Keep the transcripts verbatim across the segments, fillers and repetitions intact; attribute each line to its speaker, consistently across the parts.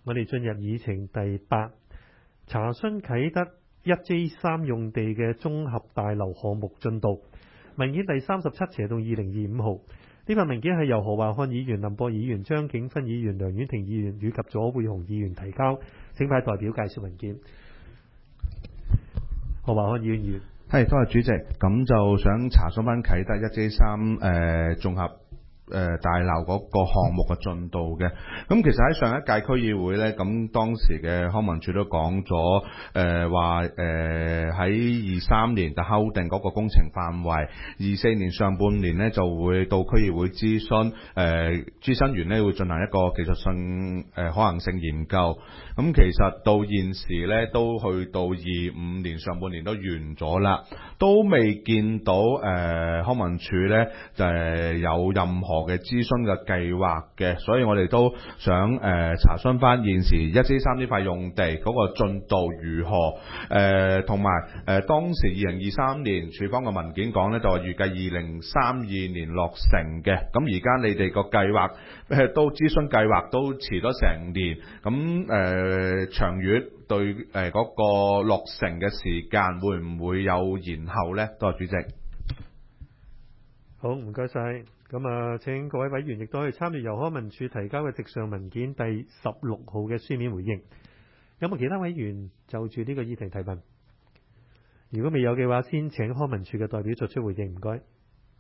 Speaker 1: 我哋進入議程第八，查詢啟德一 J 三用地嘅綜合大樓項目進度。文件第三十七斜到二零二五號。呢份文件係由何華漢議員、林博議員、張景芬議員、梁婉婷議員以及左匯雄議員提交。請派代表介紹文件。何華漢議員，議員
Speaker 2: 係多謝主席，咁就想查詢翻啟德一 J 三誒綜合誒、呃、大樓嗰個項目嘅進度嘅。咁其實喺上一屆區議會呢，咁當時嘅康文署都講咗誒話誒喺二三年就敲定嗰個工程範圍，二四年上半年呢就會到區議會諮詢，誒、呃、諮詢員呢會進行一個技術性誒、呃、可行性研究。咁其實到現時呢，都去到二五年上半年都完咗啦，都未見到誒、呃、康文署呢就係有任何嘅諮詢嘅計劃嘅，所以我哋都想誒、呃、查詢翻現時一 J 三呢塊用地嗰個進度如何，誒同埋誒當時二零二三年署方嘅文件講呢，就係預計二零三二年落成嘅，咁而家你哋個計劃誒都諮詢計劃都遲咗成年，咁誒、呃、長遠對誒嗰、呃那個落成嘅時間會唔會有延後呢？多謝主席。
Speaker 1: 好，唔該晒。咁啊，請各位委員亦都可以參與由康文署提交嘅直上文件第十六號嘅書面回應。有冇其他委員就住呢個議題提問？如果未有嘅話，先請康文署嘅代表作出回應。唔該。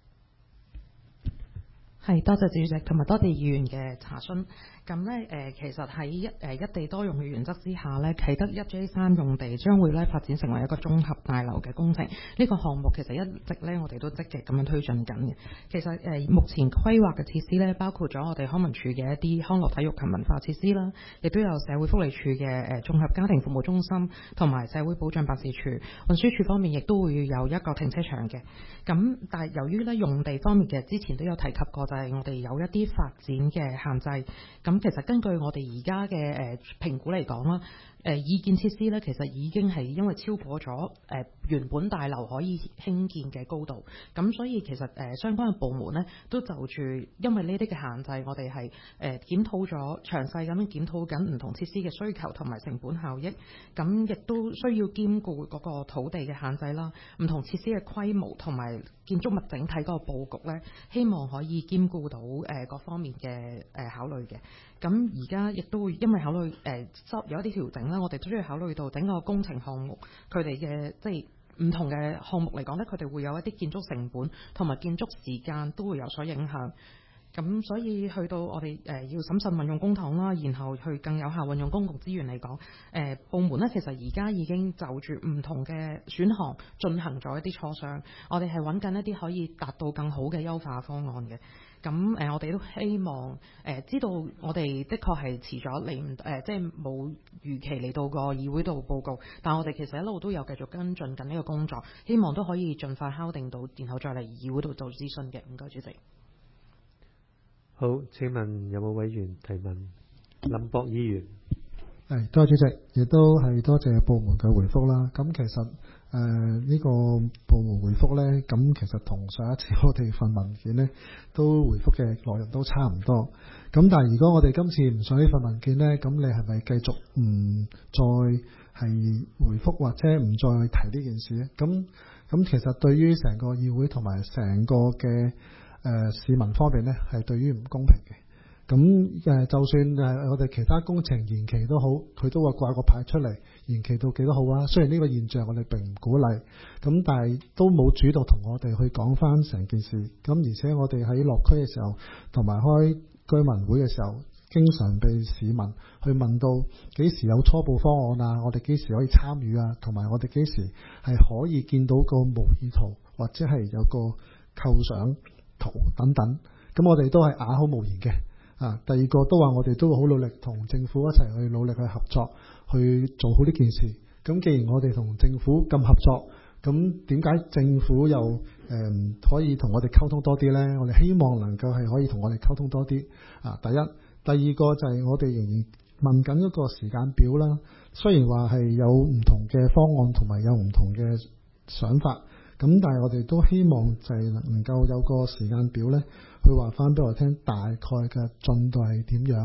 Speaker 3: 係，多謝主席同埋多謝議員嘅查詢。咁咧誒，其實喺一誒一地多用嘅原則之下咧，啟德一 J 三用地將會咧發展成為一個綜合大樓嘅工程。呢、這個項目其實一直咧我哋都積極咁樣推進緊嘅。其實誒、呃、目前規劃嘅設施咧，包括咗我哋康文署嘅一啲康樂體育及文化設施啦，亦都有社會福利署嘅誒綜合家庭服務中心同埋社會保障辦事處。運輸署方面亦都會有一個停車場嘅。咁但係由於咧用地方面嘅之前都有提及過，就係我哋有一啲發展嘅限制。咁其實根據我哋而家嘅誒評估嚟講啦，誒意見設施咧其實已經係因為超過咗誒原本大樓可以興建嘅高度，咁所以其實誒相關嘅部門咧都就住因為呢啲嘅限制，我哋係誒檢討咗詳細咁樣檢討緊唔同設施嘅需求同埋成本效益，咁亦都需要兼顧嗰個土地嘅限制啦，唔同設施嘅規模同埋建築物整體嗰個佈局咧，希望可以兼顧到誒各方面嘅誒考慮嘅。咁而家亦都會因為考慮誒執有一啲調整啦，我哋都需要考慮到整個工程項目佢哋嘅即係唔同嘅項目嚟講咧，佢哋會有一啲建築成本同埋建築時間都會有所影響。咁所以去到我哋誒、呃、要審慎運用公帑啦，然後去更有效運用公共資源嚟講，誒、呃、部門咧其實而家已經就住唔同嘅選項進行咗一啲磋商，我哋係揾緊一啲可以達到更好嘅優化方案嘅。咁誒、呃，我哋都希望誒、呃、知道我哋的確係遲咗嚟唔誒，即係冇預期嚟到個議會度報告，但我哋其實一路都有繼續跟進緊呢個工作，希望都可以盡快敲定到，然後再嚟議會度做諮詢嘅。唔該，主席。
Speaker 1: 好，請問有冇委員提問？林博議員。
Speaker 4: 係，多謝主席，亦都係多謝部門嘅回覆啦。咁其實誒呢、呃這個部門回覆呢，咁其實同上一次我哋份文件呢都回覆嘅內容都差唔多。咁但係如果我哋今次唔上呢份文件呢，咁你係咪繼續唔再係回覆或者唔再提呢件事呢？咁咁其實對於成個議會同埋成個嘅誒、呃、市民方面呢，係對於唔公平嘅。咁誒，就算誒我哋其他工程延期都好，佢都會掛個牌出嚟，延期到幾多號啊？雖然呢個現象我哋並唔鼓勵，咁但係都冇主動同我哋去講翻成件事。咁而且我哋喺落區嘅時候，同埋開居民會嘅時候，經常被市民去問到幾時有初步方案啊？我哋幾時可以參與啊？同埋我哋幾時係可以見到個模擬圖，或者係有個構想圖等等。咁我哋都係啞口無言嘅。啊，第二個都話我哋都會好努力同政府一齊去努力去合作，去做好呢件事。咁既然我哋同政府咁合作，咁點解政府又誒、呃、可以同我哋溝通多啲呢？我哋希望能夠係可以同我哋溝通多啲。啊，第一，第二個就係我哋仍然問緊一個時間表啦。雖然話係有唔同嘅方案同埋有唔同嘅想法，咁但係我哋都希望就係能夠有個時間表呢，去話翻俾我聽大概嘅進度係點樣，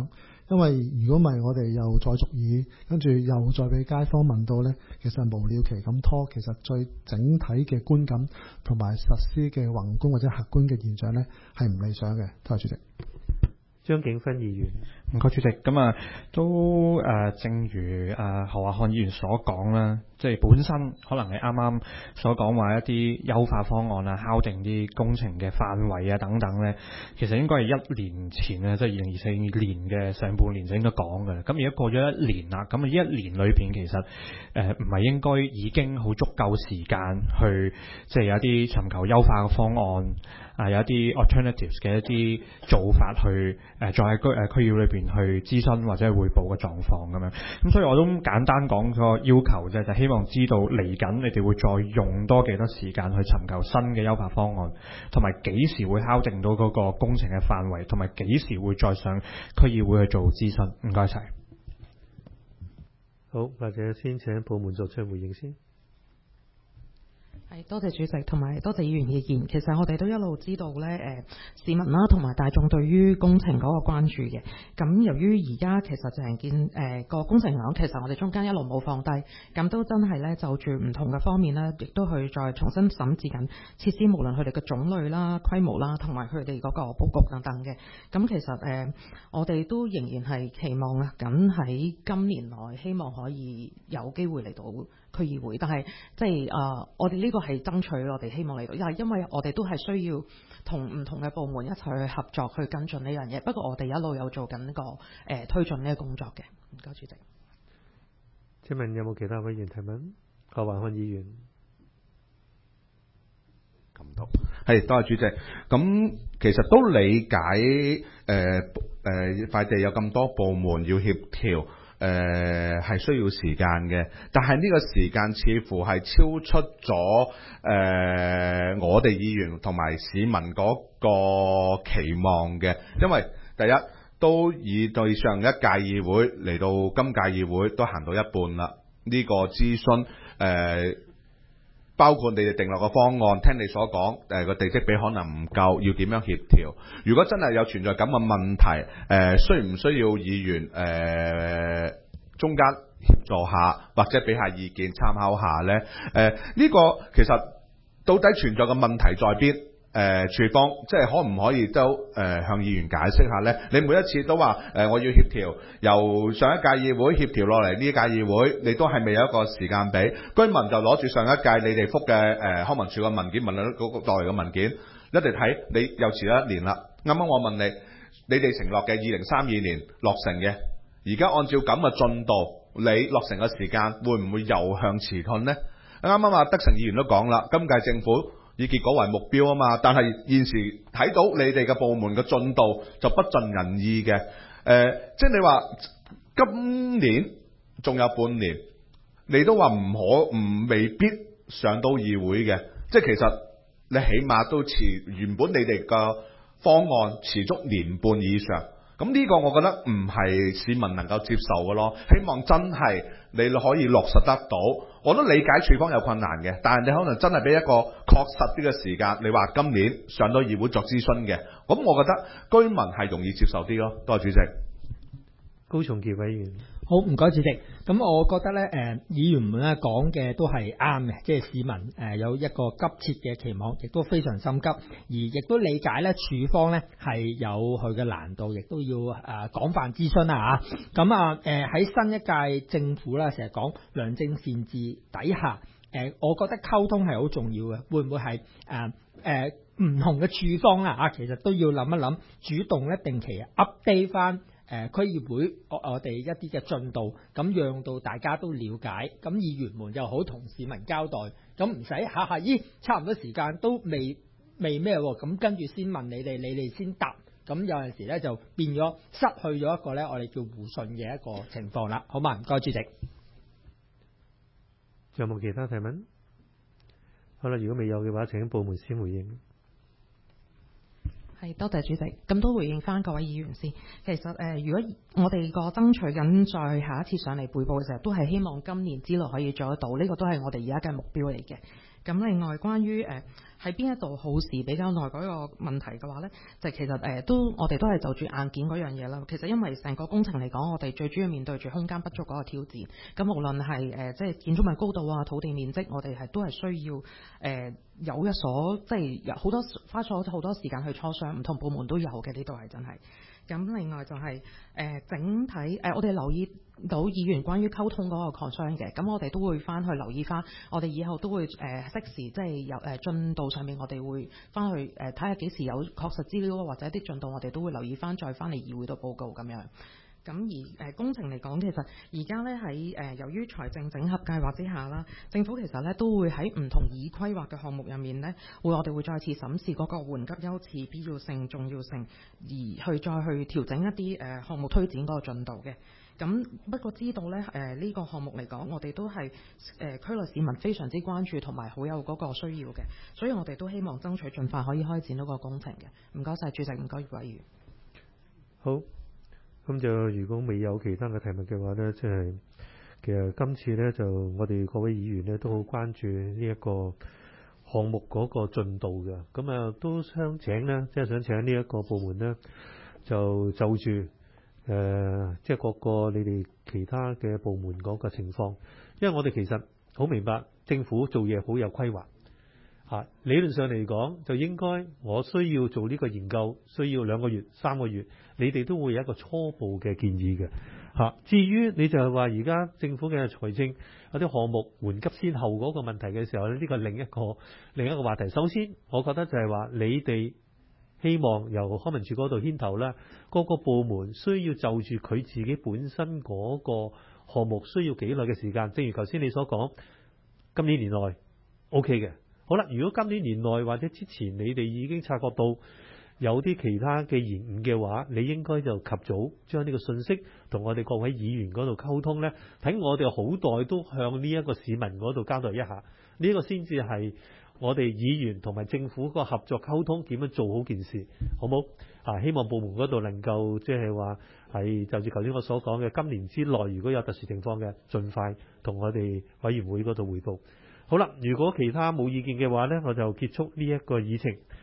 Speaker 4: 因為如果唔係我哋又再續議，跟住又再俾街坊問到呢，其實無了期咁拖，其實最整體嘅觀感同埋實施嘅宏觀或者客觀嘅現象呢，係唔理想嘅。多謝主席。
Speaker 1: 張景芬議員。
Speaker 5: 唔該主席，咁啊都誒、呃，正如誒、呃、何栢漢議員所講啦，即係本身可能係啱啱所講話一啲優化方案啊，敲定啲工程嘅範圍啊等等咧，其實應該係一年前咧，即係二零二四年嘅上半年就應該講嘅啦。咁而家過咗一年啦，咁啊呢一年裏邊其實誒唔係應該已經好足夠時間去即係有一啲尋求優化嘅方案啊，有一啲 alternatives 嘅一啲做法去誒、呃、再喺區誒區議裏邊去諮詢或者係匯報嘅狀況咁樣，咁所以我都簡單講個要求啫，就希望知道嚟緊你哋會再用多幾多時間去尋求新嘅優化方案，同埋幾時會敲定到嗰個工程嘅範圍，同埋幾時會再上區議會去做諮詢。唔該晒。
Speaker 1: 好，或者先請部門作出回應先。
Speaker 3: 係多謝主席，同埋多謝議員意見。其實我哋都一路知道咧，誒、呃、市民啦，同埋大眾對於工程嗰個關注嘅。咁由於而家其實成件誒個工程嚟講，其實我哋中間一路冇放低，咁都真係咧就住唔同嘅方面咧，亦都去再重新審視緊設施，無論佢哋嘅種類啦、規模啦，同埋佢哋嗰個佈局等等嘅。咁其實誒、呃，我哋都仍然係期望啊，咁喺今年內希望可以有機會嚟到區議會，但係即係誒，我哋呢個係爭取，我哋希望嚟到，因為因為我哋都係需要同唔同嘅部門一齊去合作去跟進呢樣嘢。不過我哋一路有做緊呢、這個誒、呃、推進呢個工作嘅。唔該，主席。
Speaker 1: 請問有冇其他委員提問？何栢漢議員。
Speaker 2: 咁多係多謝主席。咁其實都理解誒誒塊地有咁多部門要協調。誒係、呃、需要時間嘅，但係呢個時間似乎係超出咗誒、呃、我哋議員同埋市民嗰個期望嘅，因為第一都以對上一屆議會嚟到今屆議會都行到一半啦，呢、這個諮詢誒。呃包括你哋定落個方案，聽你所講，誒、呃、個地積比可能唔夠，要點樣協調？如果真係有存在咁嘅問題，誒、呃、需唔需要議員誒、呃、中間協助下，或者俾下意見參考下呢？誒、呃、呢、這個其實到底存在嘅問題在邊？誒、呃，處方即係可唔可以都誒、呃、向議員解釋下呢？你每一次都話誒、呃、我要協調，由上一屆議會協調落嚟呢一屆議會，你都係未有一個時間俾居民，就攞住上一屆你哋覆嘅誒康文署嘅文件，問你嗰個代嚟嘅文件，一嚟睇你又遲咗一年啦。啱啱我問你，你哋承諾嘅二零三二年落成嘅，而家按照咁嘅進度，你落成嘅時間會唔會又向遲退呢？啱啱阿德成議員都講啦，今屆政府以結果為目標啊嘛，但係現時睇到你哋嘅部門嘅進度就不盡人意嘅。誒、呃，即係你話今年仲有半年，你都話唔可唔未必上到議會嘅，即係其實你起碼都遲原本你哋嘅方案遲足年半以上。咁呢個我覺得唔係市民能夠接受嘅咯，希望真係你可以落實得到。我都理解處方有困難嘅，但係你可能真係俾一個確實啲嘅時間，你話今年上到議會作諮詢嘅，咁我覺得居民係容易接受啲咯。多謝主席。
Speaker 1: 高松傑委員。
Speaker 6: 好，唔該主席。咁我覺得咧，誒、呃、議員們咧講嘅都係啱嘅，即係市民誒、呃、有一個急切嘅期望，亦都非常心急，而亦都理解咧，處方咧係有佢嘅難度，亦都要誒、呃、廣泛諮詢啦嚇。咁啊誒喺、呃、新一屆政府啦，成日講良政善治底下，誒、呃、我覺得溝通係好重要嘅，會唔會係誒誒唔同嘅處方啊？啊，其實都要諗一諗，主動咧定期 update 翻。誒、呃、區議會我我哋一啲嘅進度，咁讓到大家都了解，咁議員們又好同市民交代，咁唔使下下咦差唔多時間都未未咩喎，咁跟住先問你哋，你哋先答，咁有陣時咧就變咗失去咗一個咧我哋叫互信嘅一個情況啦，好嘛？唔該主席。
Speaker 1: 仲有冇其他提問？好啦，如果未有嘅話，請部門先回應。
Speaker 3: 係，多謝主席。咁都回應翻各位議員先。其實誒、呃，如果我哋個爭取緊再下一次上嚟匯報嘅時候，都係希望今年之內可以做得到。呢、這個都係我哋而家嘅目標嚟嘅。 咁另外關於誒喺邊一度耗時比較耐嗰個問題嘅話呢，就其實誒、呃、都我哋都係就住硬件嗰樣嘢啦。其實因為成個工程嚟講，我哋最主要面對住空間不足嗰個挑戰。咁無論係誒、呃、即係建築物高度啊、土地面積，我哋係都係需要誒、呃、有一所即係有好多花咗好多時間去磋商，唔同部門都有嘅，呢度係真係。咁另外就係、是、誒、呃、整體誒、呃，我哋留意到議員關於溝通嗰個 concern 嘅，咁我哋都會翻去留意翻，我哋以後都會誒適、呃、時即係有誒進度上面，我哋會翻去誒睇下幾時有確實資料或者啲進度，我哋都會留意翻，再翻嚟議會度報告咁樣。咁而誒、呃、工程嚟講，其實而家咧喺誒由於財政整合計劃之下啦，政府其實咧都會喺唔同已規劃嘅項目入面咧，會我哋會再次審視嗰個緩急優次、必要性、重要性，而去再去調整一啲誒、呃、項目推展嗰個進度嘅。咁不過知道咧誒呢、呃這個項目嚟講，我哋都係誒、呃、區內市民非常之關注同埋好有嗰個需要嘅，所以我哋都希望爭取盡快可以開展到個工程嘅。唔該晒主席，唔該葉委員。
Speaker 1: 好。咁就如果未有其他嘅題目嘅話呢，即係其實今次呢，就我哋各位議員呢都好關注呢一個項目嗰個進度嘅。咁啊都想請呢，即係想請呢一個部門呢，就就住誒即係各個你哋其他嘅部門嗰個情況，因為我哋其實好明白政府做嘢好有規劃。啊，理論上嚟講就應該我需要做呢個研究，需要兩個月、三個月，你哋都會有一個初步嘅建議嘅。嚇、啊，至於你就係話而家政府嘅財政有啲項目緩急先後嗰個問題嘅時候咧，呢、呢個另一個另一個話題。首先，我覺得就係話你哋希望由康文署嗰度牽頭啦，各個部門需要就住佢自己本身嗰個項目需要幾耐嘅時間。正如頭先你所講，今年年內 OK 嘅。好啦，如果今年年內或者之前你哋已經察覺到有啲其他嘅延誤嘅話，你應該就及早將呢個信息同我哋各位議員嗰度溝通呢，睇我哋好代都向呢一個市民嗰度交代一下，呢、這個先至係我哋議員同埋政府個合作溝通點樣做好件事，好冇？啊，希望部門嗰度能夠即係話係就住頭先我所講嘅，今年之內如果有特殊情況嘅，盡快同我哋委員會嗰度匯報。好啦，如果其他冇意見嘅話呢，我就結束呢一個議程。